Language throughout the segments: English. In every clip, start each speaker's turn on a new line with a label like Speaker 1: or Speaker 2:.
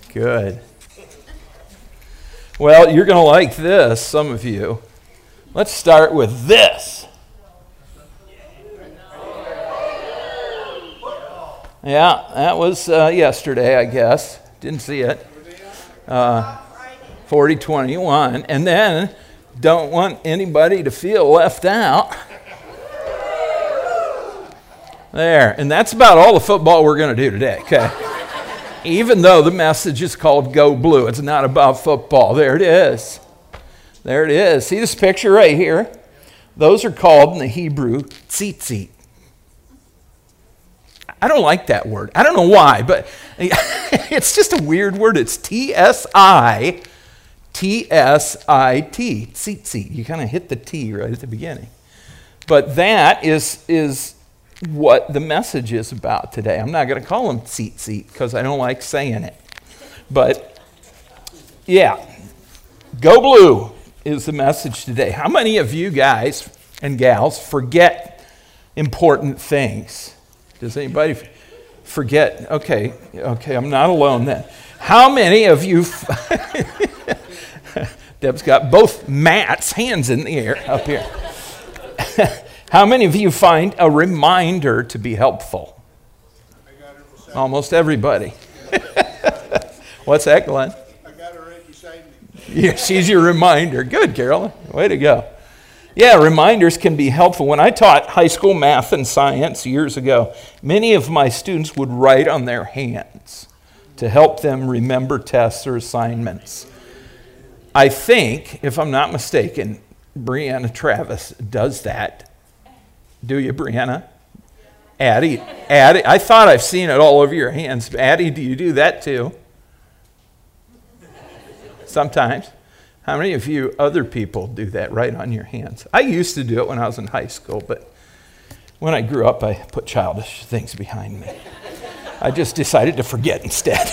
Speaker 1: Good. Well, you're going to like this, some of you. Let's start with this. Yeah, that was yesterday, I guess. Didn't see it. 40-21. And then, don't want anybody to feel left out. There. And that's about all the football we're going to do today, okay? Even though the message is called Go Blue, it's not about football. There it is. There it is. See this picture right here? Those are called in the Hebrew tzitzit. I don't like that word. I don't know why, but it's just a weird word. It's T-S-I-T-S-I-T, tzitzit. You kind of hit the T right at the beginning. But that is what the message is about today. I'm not going to call them tzitzit because I don't like saying it. But, yeah, Go Blue is the message today. How many of you guys and gals forget important things? Does anybody forget? Okay, I'm not alone then. How many of you... Deb's got both Matt's hands in the air up here. How many of you find a reminder to be helpful? Almost everybody. What's that, Glenn?
Speaker 2: I got her right beside me.
Speaker 1: Yeah, she's your reminder. Good, Carolyn. Way to go. Yeah, reminders can be helpful. When I taught high school math and science years ago, many of my students would write on their hands to help them remember tests or assignments. I think, if I'm not mistaken, Brianna Travis does that. Do you, Brianna? Addie, I thought I've seen it all over your hands. Addie, do you do that too? Sometimes. How many of you other people do that right on your hands? I used to do it when I was in high school, but when I grew up, I put childish things behind me. I just decided to forget instead.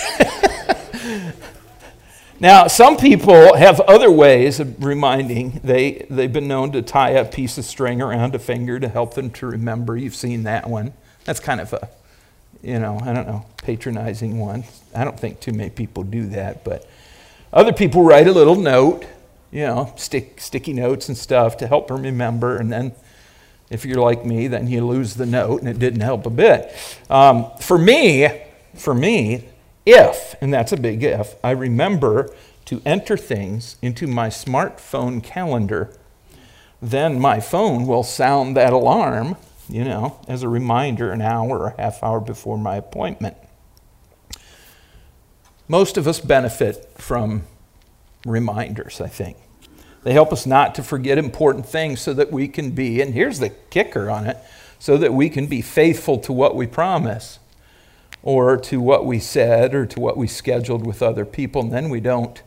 Speaker 1: Now, some people have other ways of reminding. They've been known to tie a piece of string around a finger to help them to remember. You've seen that one. That's kind of a, patronizing one. I don't think too many people do that, but other people write a little note, sticky notes and stuff to help them remember, and then if you're like me, then you lose the note, and it didn't help a bit. For me, if, and that's a big if, I remember to enter things into my smartphone calendar, then my phone will sound that alarm, as a reminder an hour or a half hour before my appointment. Most of us benefit from reminders, I think. They help us not to forget important things so that we can be, and here's the kicker on it, so that we can be faithful to what we promise, or to what we said, or to what we scheduled with other people, and when we don't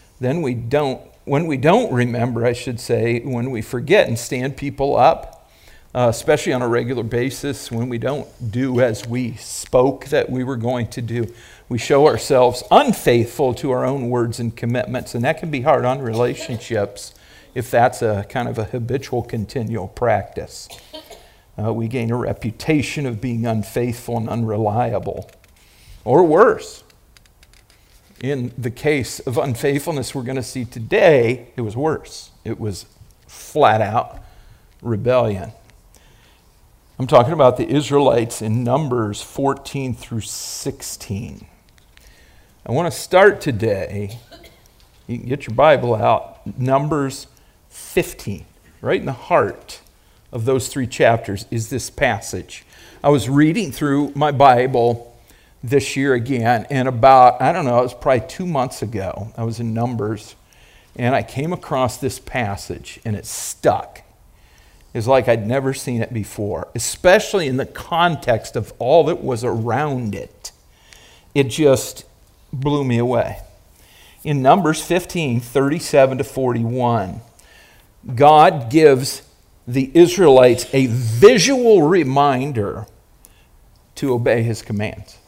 Speaker 1: remember, I should say, when we forget and stand people up, especially on a regular basis, when we don't do as we spoke that we were going to do, we show ourselves unfaithful to our own words and commitments, and that can be hard on relationships if that's a kind of a habitual, continual practice. We gain a reputation of being unfaithful and unreliable, or worse. In the case of unfaithfulness we're going to see today, it was worse. It was flat out rebellion. I'm talking about the Israelites in Numbers 14 through 16. I want to start today, you can get your Bible out, Numbers 15, right in the heart of those 3 chapters is this passage. I was reading through my Bible this year again, and it was probably 2 months ago, I was in Numbers, and I came across this passage, and it stuck. It's like I'd never seen it before, especially in the context of all that was around it. It just blew me away. In Numbers 15, 37 to 41, God gives the Israelites a visual reminder to obey his commands.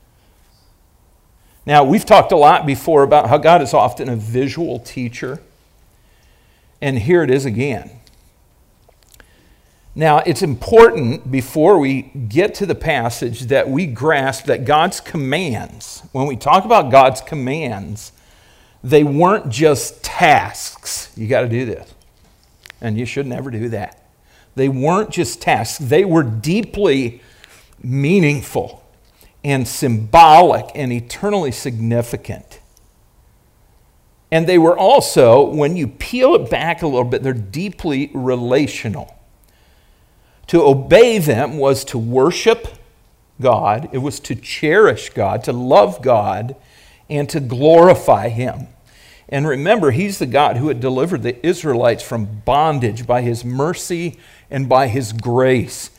Speaker 1: Now, we've talked a lot before about how God is often a visual teacher, and here it is again. Now, it's important before we get to the passage that we grasp that God's commands, when we talk about God's commands, they weren't just tasks. You got to do this. And you should never do that. They weren't just tasks. They were deeply meaningful and symbolic and eternally significant. And they were also, when you peel it back a little bit, they're deeply relational. To obey them was to worship God, it was to cherish God, to love God, and to glorify Him. And remember, He's the God who had delivered the Israelites from bondage by His mercy and by His grace.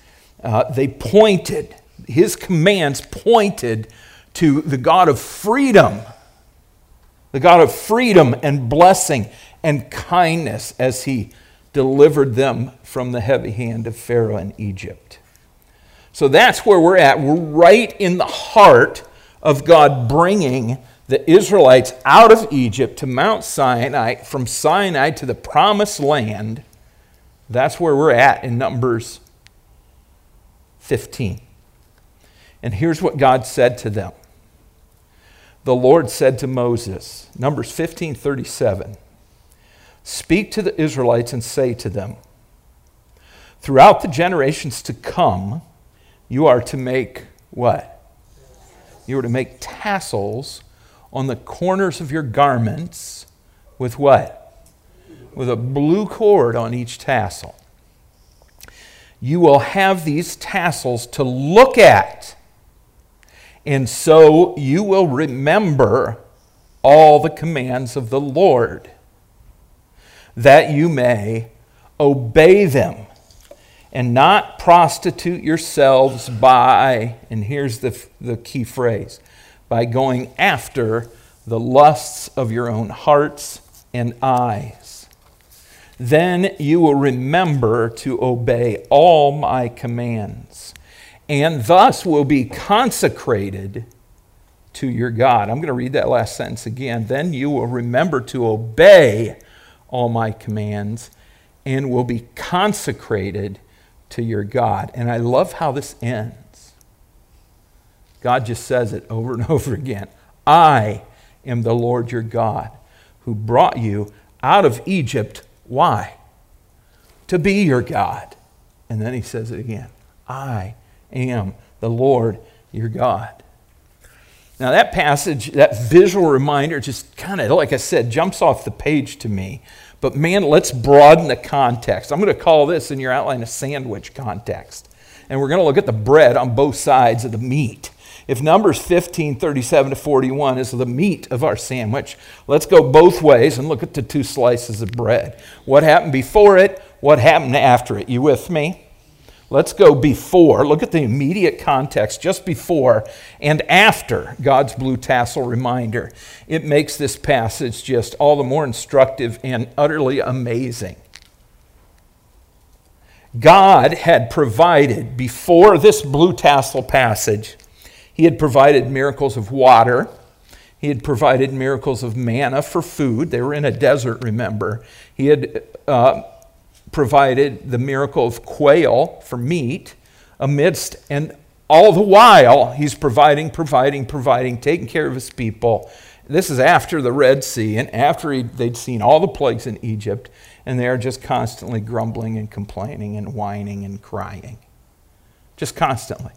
Speaker 1: His commands pointed to the God of freedom and blessing and kindness as He delivered them from the heavy hand of Pharaoh in Egypt. So that's where we're at. We're right in the heart of God bringing the Israelites out of Egypt to Mount Sinai, from Sinai to the Promised Land. That's where we're at in Numbers 15. And here's what God said to them. The Lord said to Moses, Numbers 15:37, "Speak to the Israelites and say to them, throughout the generations to come, you are to make" what? "You are to make tassels on the corners of your garments with" what? "With a blue cord on each tassel. You will have these tassels to look at, and so you will remember all the commands of the Lord, that you may obey them and not prostitute yourselves by," and here's the key phrase, "by going after the lusts of your own hearts and eyes. Then you will remember to obey all my commands, and thus will be consecrated to your God." I'm going to read that last sentence again. "Then you will remember to obey all my commands and will be consecrated to your God." And I love how this ends. God just says it over and over again. "I am the Lord your God who brought you out of Egypt." Why? To be your God. And then he says it again. "I am the Lord your God." Now that passage, that visual reminder, just kind of, like I said, jumps off the page to me. But man, let's broaden the context. I'm going to call this in your outline a sandwich context. And we're going to look at the bread on both sides of the meat. If Numbers 15:37-41 is the meat of our sandwich, let's go both ways and look at the two slices of bread. What happened before it? What happened after it? You with me? Let's go before. Look at the immediate context, just before and after God's blue tassel reminder. It makes this passage just all the more instructive and utterly amazing. God had provided, before this blue tassel passage, He had provided miracles of water. He had provided miracles of manna for food. They were in a desert, remember. He had provided the miracle of quail for meat amidst, and all the while He's providing, taking care of His people. This is after the Red Sea and after they'd seen all the plagues in Egypt, and they are just constantly grumbling and complaining and whining and crying. Just constantly.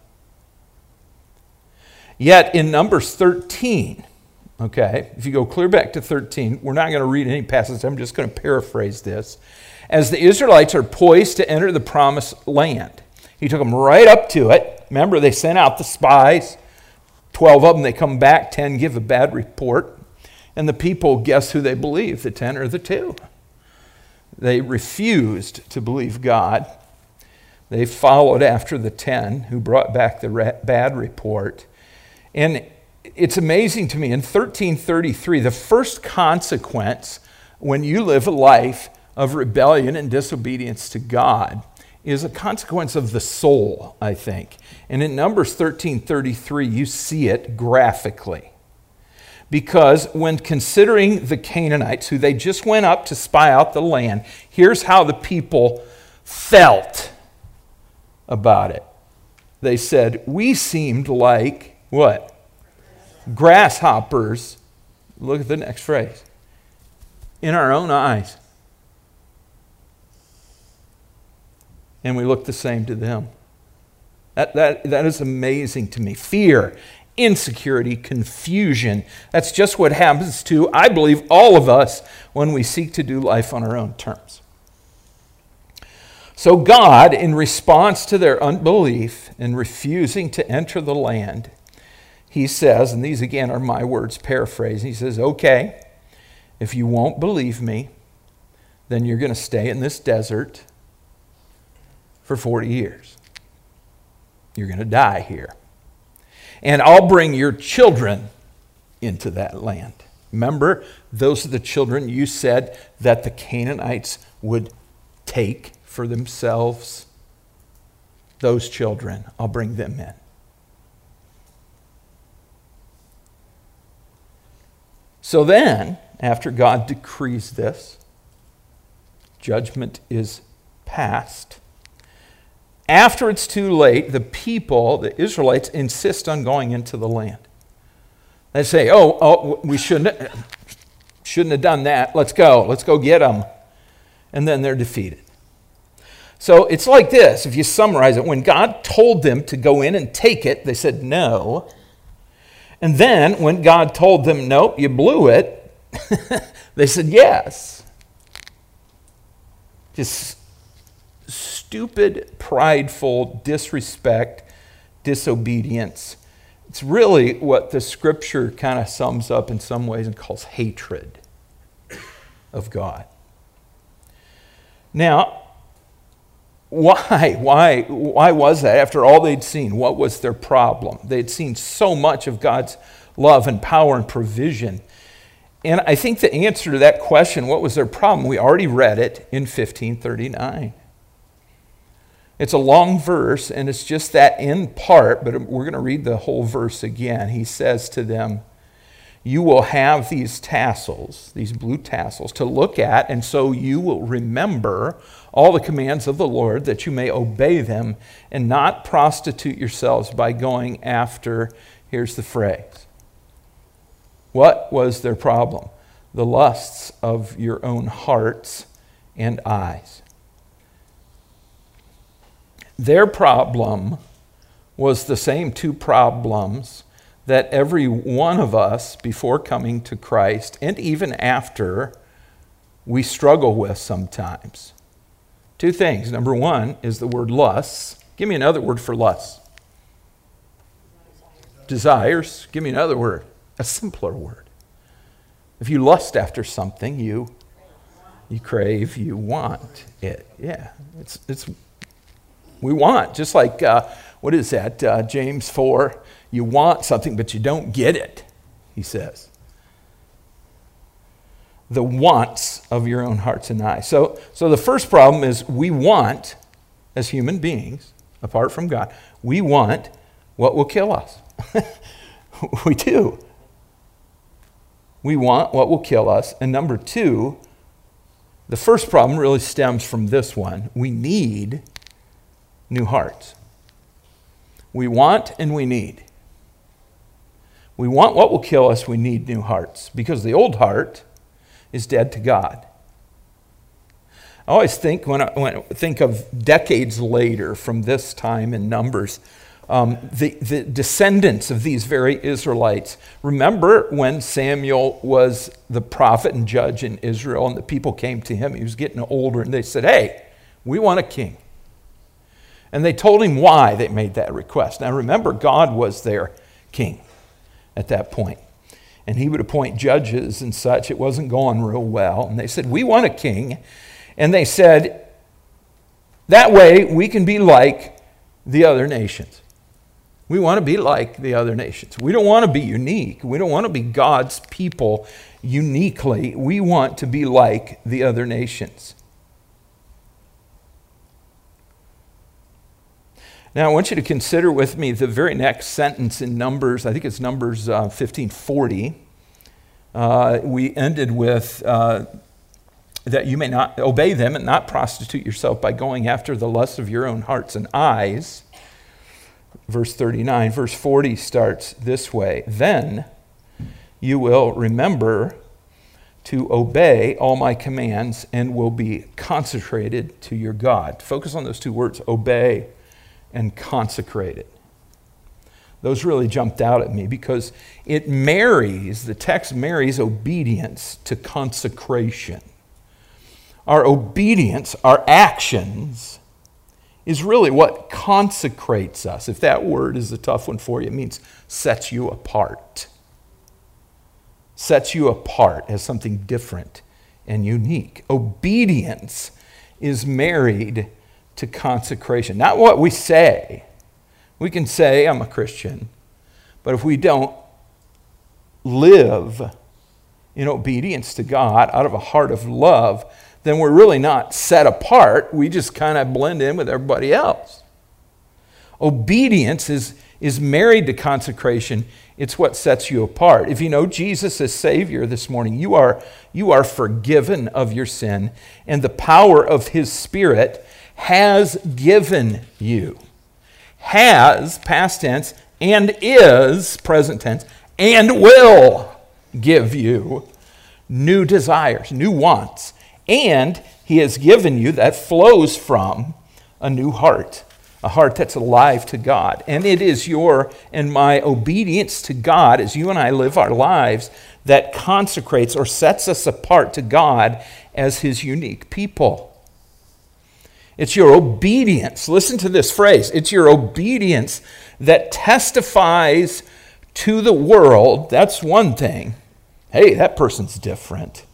Speaker 1: Yet in Numbers 13, okay, if you go clear back to 13, we're not going to read any passage, I'm just going to paraphrase this. As the Israelites are poised to enter the promised land, He took them right up to it. Remember, they sent out the spies. 12 of them, they come back, 10 give a bad report. And the people, guess who they believe, the 10 or the 2? They refused to believe God. They followed after the 10 who brought back the bad report. And it's amazing to me, in 1333, the first consequence when you live a life of rebellion and disobedience to God is a consequence of the soul, I think. And in Numbers 13:33, you see it graphically. Because when considering the Canaanites, who they just went up to spy out the land, here's how the people felt. about it. They said, we seemed like, what? Grasshoppers. Look at the next phrase. In our own eyes. And we look the same to them. That is amazing to me. Fear, insecurity, confusion. That's just what happens to, I believe, all of us when we seek to do life on our own terms. So God, in response to their unbelief and refusing to enter the land, he says, and these again are my words paraphrased, he says, okay, if you won't believe me, then you're going to stay in this desert for 40 years. You're going to die here. And I'll bring your children into that land. Remember, those are the children you said that the Canaanites would take for themselves. Those children, I'll bring them in. So then, after God decrees this, judgment is passed. After it's too late, the people, the Israelites, insist on going into the land. They say, we shouldn't have done that. Let's go get them. And then they're defeated. So it's like this, if you summarize it. When God told them to go in and take it, they said no. And then when God told them, nope, you blew it, they said yes. Just stupid, prideful disrespect, disobedience. It's really what the scripture kind of sums up in some ways and calls hatred of God. Now, why was that? After all they'd seen, what was their problem? They'd seen so much of God's love and power and provision. And I think the answer to that question, what was their problem? We already read it in 1539. It's a long verse, and it's just that end part, but we're going to read the whole verse again. He says to them, you will have these tassels, these blue tassels, to look at, and so you will remember all the commands of the Lord, that you may obey them and not prostitute yourselves by going after, here's the phrase. What was their problem? The lusts of your own hearts and eyes. Their problem was the same two problems that every one of us before coming to Christ and even after we struggle with sometimes. Two things. Number one is the word lusts. Give me another word for lusts. Desires. Give me another word. A simpler word. If you lust after something, you crave, you want it. Yeah, it's we want, just like, what is that, James 4, you want something, but you don't get it, he says. The wants of your own hearts and eyes. So the first problem is we want, as human beings, apart from God, we want what will kill us. We do. We want what will kill us. And number two, the first problem really stems from this one. We need new hearts. We want and we need. We want what will kill us. We need new hearts because the old heart is dead to God. I always think when I think of decades later from this time in Numbers, the descendants of these very Israelites. Remember when Samuel was the prophet and judge in Israel and the people came to him, he was getting older, and they said, hey, we want a king. And they told him why they made that request. Now remember, God was their king at that point. And he would appoint judges and such. It wasn't going real well. And they said, we want a king. And they said, that way we can be like the other nations. We want to be like the other nations. We don't want to be unique. We don't want to be God's people uniquely. We want to be like the other nations. Now, I want you to consider with me the very next sentence in Numbers. I think it's Numbers 15:40. We ended with that you may not obey them and not prostitute yourself by going after the lust of your own hearts and eyes. Verse 39, verse 40 starts this way. Then you will remember to obey all my commands and will be consecrated to your God. Focus on those two words, obey and consecrated. Those really jumped out at me because the text marries obedience to consecration. Our obedience, our actions, is really what consecrates us. If that word is a tough one for you, it means sets you apart. Sets you apart as something different and unique. Obedience is married to consecration. Not what we say. We can say, I'm a Christian, but if we don't live in obedience to God out of a heart of love, then we're really not set apart. We just kind of blend in with everybody else. Obedience is married to consecration. It's what sets you apart. If you know Jesus as Savior this morning, you are forgiven of your sin, and the power of His Spirit has given you. Has, past tense, and is, present tense, and will give you new desires, new wants. And He has given you, that flows from a new heart, a heart that's alive to God. And it is your and my obedience to God as you and I live our lives that consecrates or sets us apart to God as His unique people. It's your obedience. Listen to this phrase. It's your obedience that testifies to the world. That's one thing. Hey, that person's different.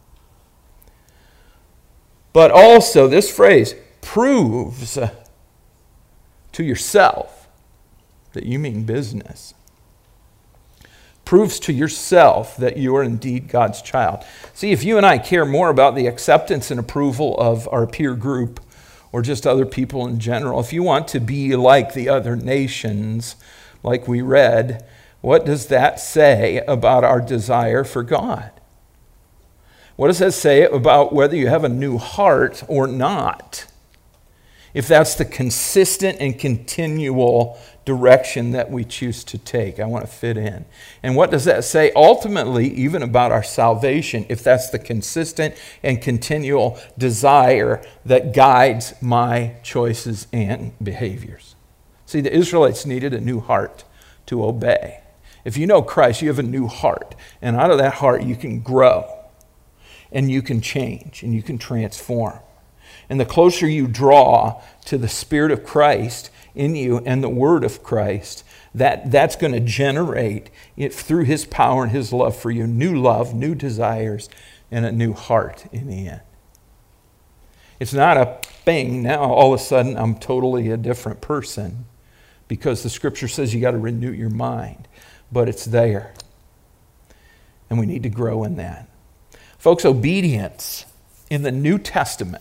Speaker 1: But also, this phrase proves to yourself that you mean business. Proves to yourself that you are indeed God's child. See, if you and I care more about the acceptance and approval of our peer group or just other people in general, if you want to be like the other nations, like we read, what does that say about our desire for God? What does that say about whether you have a new heart or not? If that's the consistent and continual direction that we choose to take, I want to fit in. And what does that say ultimately even about our salvation, if that's the consistent and continual desire that guides my choices and behaviors? See, the Israelites needed a new heart to obey. If you know Christ, you have a new heart. And out of that heart, you can grow. And you can change. And you can transform. And the closer you draw to the Spirit of Christ in you and the Word of Christ, that's going to generate, through His power and His love for you, new desires, and a new heart in the end. It's not a thing, now all of a sudden I'm totally a different person, because the Scripture says you got to renew your mind. But it's there. And we need to grow in that. Folks, obedience in the New Testament.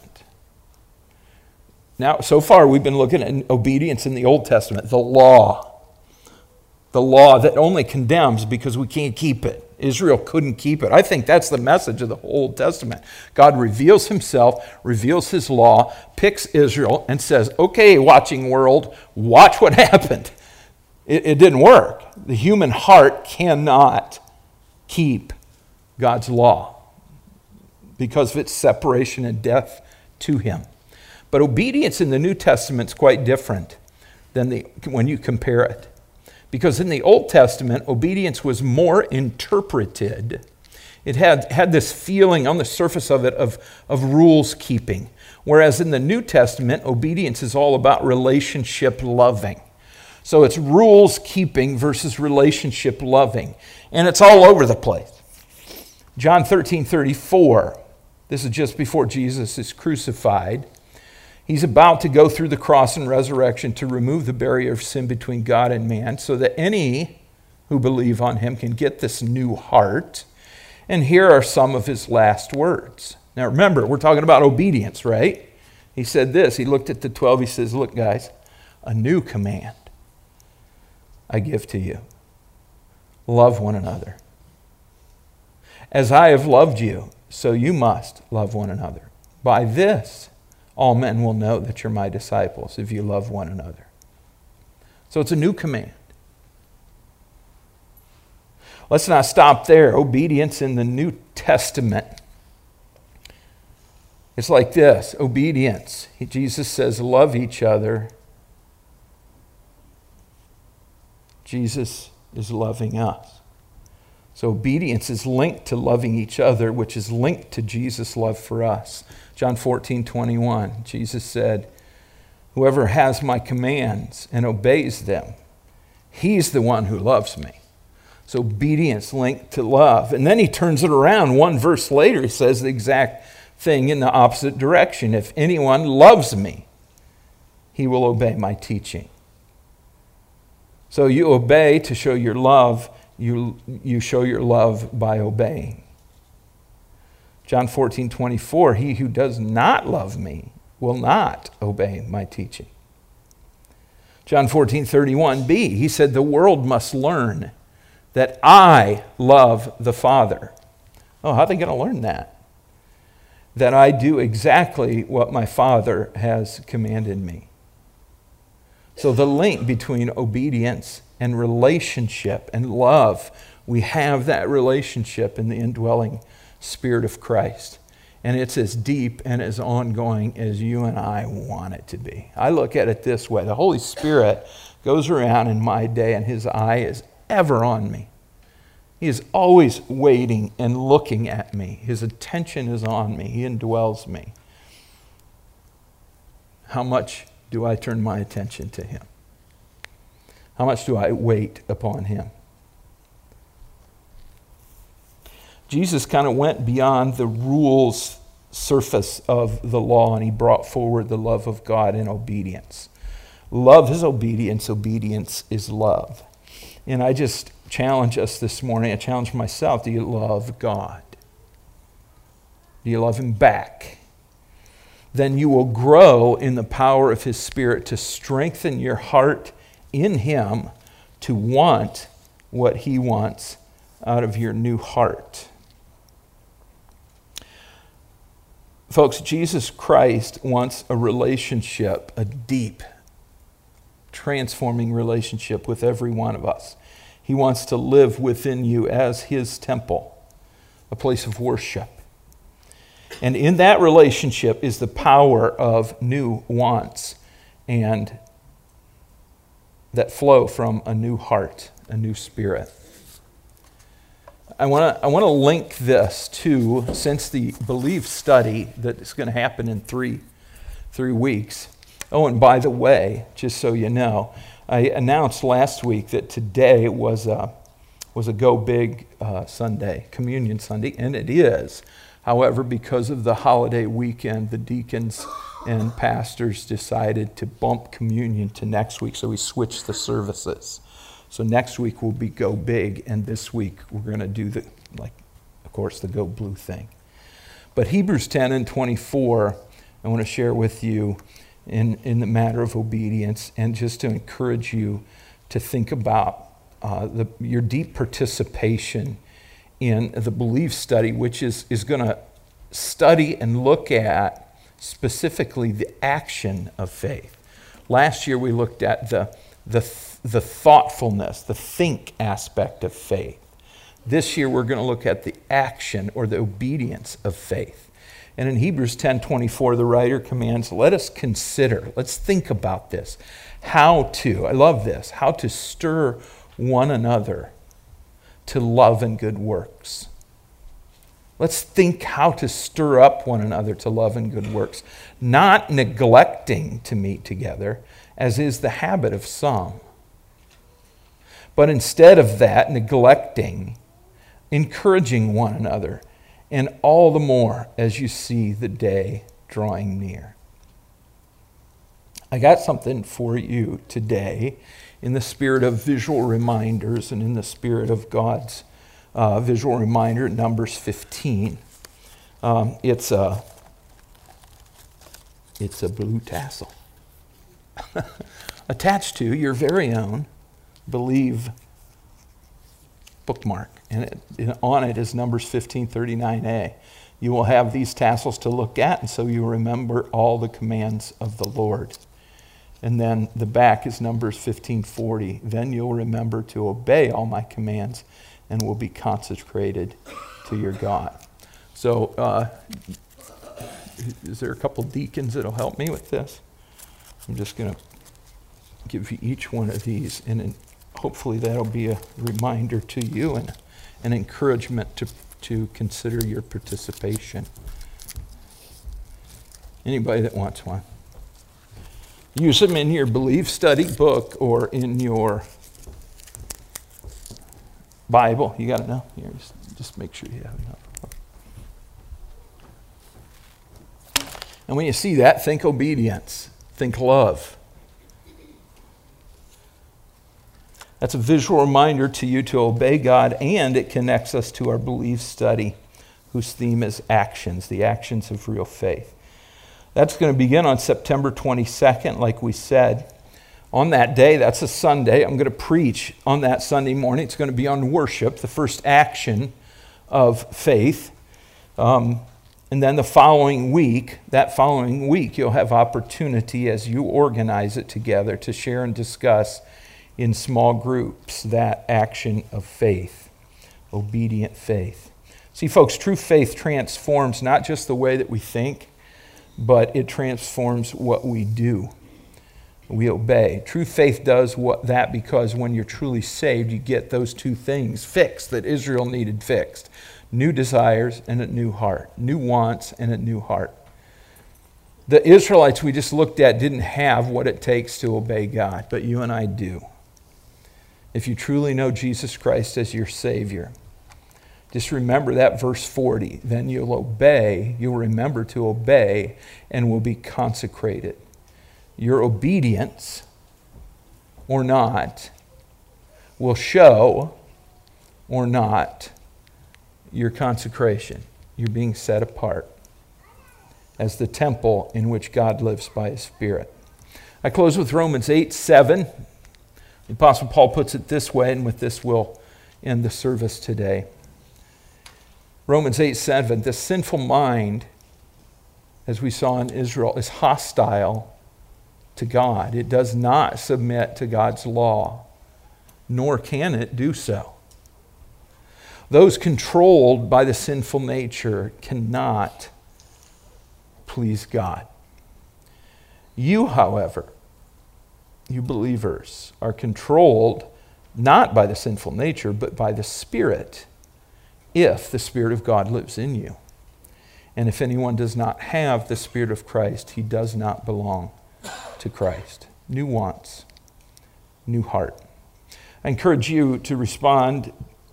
Speaker 1: Now, so far we've been looking at obedience in the Old Testament, the law. The law that only condemns because we can't keep it. Israel couldn't keep it. I think that's the message of the whole Old Testament. God reveals Himself, reveals His law, picks Israel, and says, okay, watching world, watch what happened. It didn't work. The human heart cannot keep God's law because of its separation and death to Him. But obedience in the New Testament is quite different than when you compare it. Because in the Old Testament, obedience was more interpreted. It had this feeling on the surface of it of rules keeping. Whereas in the New Testament, obedience is all about relationship loving. So it's rules keeping versus relationship loving. And it's all over the place. John 13:34. This is just before Jesus is crucified. He's about to go through the cross and resurrection to remove the barrier of sin between God and man so that any who believe on Him can get this new heart. And here are some of His last words. Now remember, we're talking about obedience, right? He said this. He looked at the 12. He says, look, guys, a new command I give to you. Love one another. As I have loved you, so you must love one another. By this, all men will know that you're my disciples, if you love one another. So it's a new command. Let's not stop there. Obedience in the New Testament. It's like this, obedience. Jesus says, love each other. Jesus is loving us. So obedience is linked to loving each other, which is linked to Jesus' love for us. John 14:21, Jesus said, whoever has my commands and obeys them, he's the one who loves me. So obedience linked to love. And then he turns it around. One verse later, he says the exact thing in the opposite direction. If anyone loves me, he will obey my teaching. So you obey to show your love. You show your love by obeying. John 14:24, he who does not love me will not obey my teaching. John 14:31b, he said, the world must learn that I love the Father. Oh, how are they going to learn that? That I do exactly what my Father has commanded me. So the link between obedience and relationship and love, we have that relationship in the indwelling Spirit of Christ. And it's as deep and as ongoing as you and I want it to be. I look at it this way. The Holy Spirit goes around in my day and his eye is ever on me. He is always waiting and looking at me. His attention is on me. He indwells me. How much do I turn my attention to him? How much do I wait upon him? Jesus kind of went beyond the rules surface of the law and he brought forward the love of God in obedience. Love is obedience. Obedience is love. And I just challenge us this morning. I challenge myself. Do you love God? Do you love him back? Then you will grow in the power of his Spirit to strengthen your heart in him to want what he wants out of your new heart. Folks, Jesus Christ wants a relationship, a deep, transforming relationship with every one of us. He wants to live within you as his temple, a place of worship. And in that relationship is the power of new wants and that flow from a new heart, a new spirit. I want to link this to, since the Believe study that is going to happen in three weeks. Oh, and by the way, just so you know, I announced last week that today was a Go Big Sunday, Communion Sunday, and it is. However, because of the holiday weekend, the deacons and pastors decided to bump communion to next week, so we switched the services. So next week will be Go Big, and this week we're going to do the Go Blue thing. But Hebrews 10 and 24, I want to share with you in the matter of obedience, and just to encourage you to think about your deep participation in the Believe study, which is going to study and look at specifically the action of faith. Last year we looked at the thoughtfulness, the think aspect of faith. This year we're going to look at the action or the obedience of faith. And in Hebrews 10:24, the writer commands, let us consider, let's think about this, how to stir one another to love and good works. Let's think how to stir up one another to love and good works, not neglecting to meet together, as is the habit of some. But instead of that, neglecting, encouraging one another, and all the more as you see the day drawing near. I got something for you today in the spirit of visual reminders and in the spirit of God's visual reminder, Numbers 15. It's a blue tassel attached to your very own Believe bookmark, and on it is Numbers 15:39a. You will have these tassels to look at, and so you remember all the commands of the Lord. And then the back is Numbers 15:40. Then you'll remember to obey all my commands and will be consecrated to your God. So is there a couple deacons that'll help me with this? I'm just going to give you each one of these, and hopefully that'll be a reminder to you and an encouragement to consider your participation. Anybody that wants one. Use them in your belief study book or in your Bible. You got to know. Here, just make sure you have enough. And when you see that, think obedience. Think love. That's a visual reminder to you to obey God, and it connects us to our belief study, whose theme is actions, the actions of real faith. That's going to begin on September 22nd, like we said. On that day, that's a Sunday, I'm going to preach on that Sunday morning. It's going to be on worship, the first action of faith. And then that following week, you'll have opportunity as you organize it together to share and discuss in small groups that action of faith, obedient faith. See, folks, true faith transforms not just the way that we think, but it transforms what we do. We obey. True faith does that because when you're truly saved, you get those two things fixed that Israel needed fixed. New desires and a new heart. New wants and a new heart. The Israelites we just looked at didn't have what it takes to obey God, but you and I do. If you truly know Jesus Christ as your Savior, just remember that verse 40. Then you'll remember to obey, and will be consecrated. Your obedience, or not, will show, or not, your consecration. You're being set apart as the temple in which God lives by His Spirit. I close with Romans 8:7. The Apostle Paul puts it this way, and with this we'll end the service today. Romans 8:7, the sinful mind, as we saw in Israel, is hostile to God. It does not submit to God's law, nor can it do so. Those controlled by the sinful nature cannot please God. You, however, you believers, are controlled not by the sinful nature, but by the Spirit, if the Spirit of God lives in you. And if anyone does not have the Spirit of Christ, he does not belong to Christ. New wants, new heart. I encourage you to respond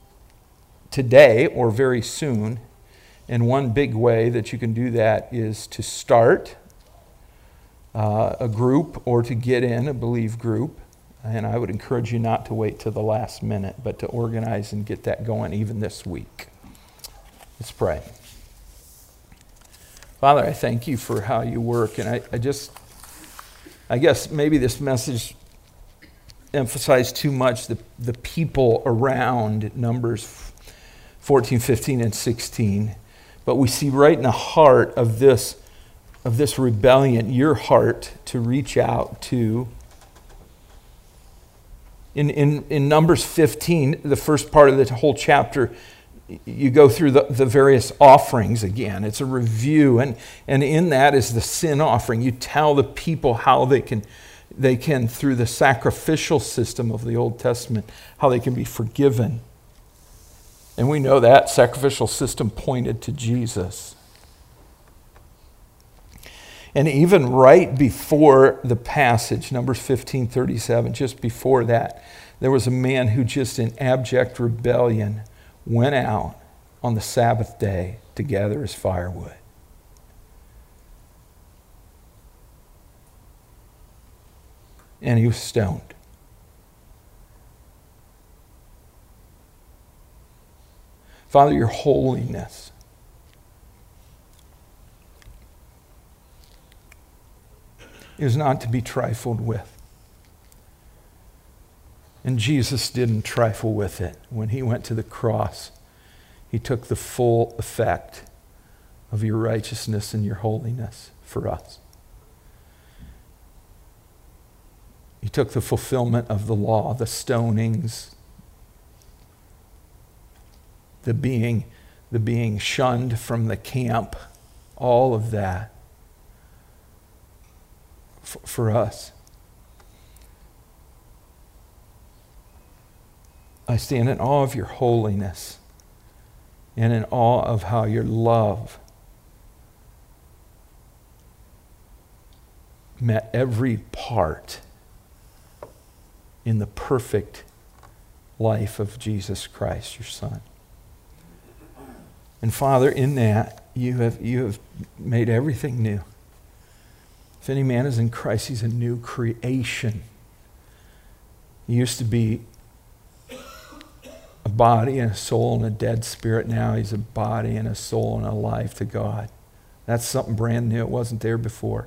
Speaker 1: today or very soon. And one big way that you can do that is to start a group or to get in a Believe group. And I would encourage you not to wait till the last minute, but to organize and get that going even this week. Let's pray. Father, I thank you for how you work. And I guess maybe this message emphasized too much the people around Numbers 14, 15, and 16. But we see right in the heart of this rebellion, your heart to reach out to. In Numbers 15, the first part of the whole chapter, you go through the various offerings again. It's a review, and in that is the sin offering. You tell the people how they can, through the sacrificial system of the Old Testament, how they can be forgiven. And we know that sacrificial system pointed to Jesus. And even right before the passage, Numbers 15:37, just before that, there was a man who just in abject rebellion went out on the Sabbath day to gather his firewood. And he was stoned. Father, your holiness is not to be trifled with. And Jesus didn't trifle with it. When he went to the cross, he took the full effect of your righteousness and your holiness for us. You took the fulfillment of the law, the stonings, the being shunned from the camp, all of that for us. I stand in awe of your holiness and in awe of how your love met every part in the perfect life of Jesus Christ, your Son. And Father, in that, you have made everything new. If any man is in Christ, he's a new creation. He used to be a body and a soul and a dead spirit. Now he's a body and a soul and alive to God. That's something brand new. It wasn't there before.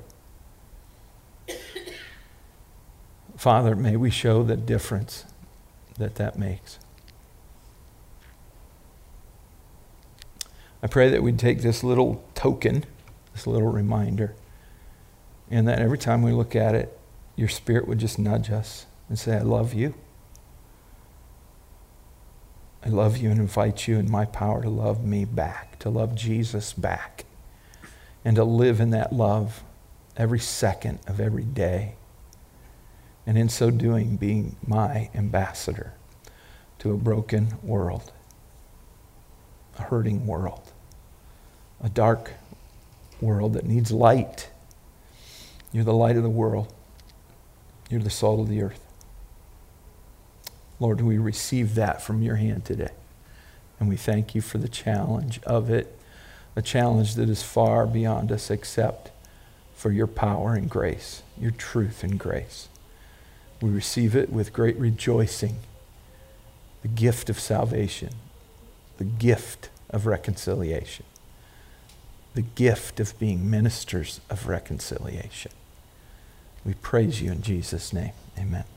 Speaker 1: Father, may we show the difference that makes. I pray that we'd take this little token, this little reminder, and that every time we look at it, your Spirit would just nudge us and say, I love you. I love you and invite you in my power to love me back, to love Jesus back, and to live in that love every second of every day. And in so doing, being my ambassador to a broken world, a hurting world, a dark world that needs light. You're the light of the world. You're the salt of the earth. Lord, we receive that from your hand today. And we thank you for the challenge of it, a challenge that is far beyond us except for your power and grace, your truth and grace. We receive it with great rejoicing, the gift of salvation, the gift of reconciliation, the gift of being ministers of reconciliation. We praise you in Jesus' name. Amen.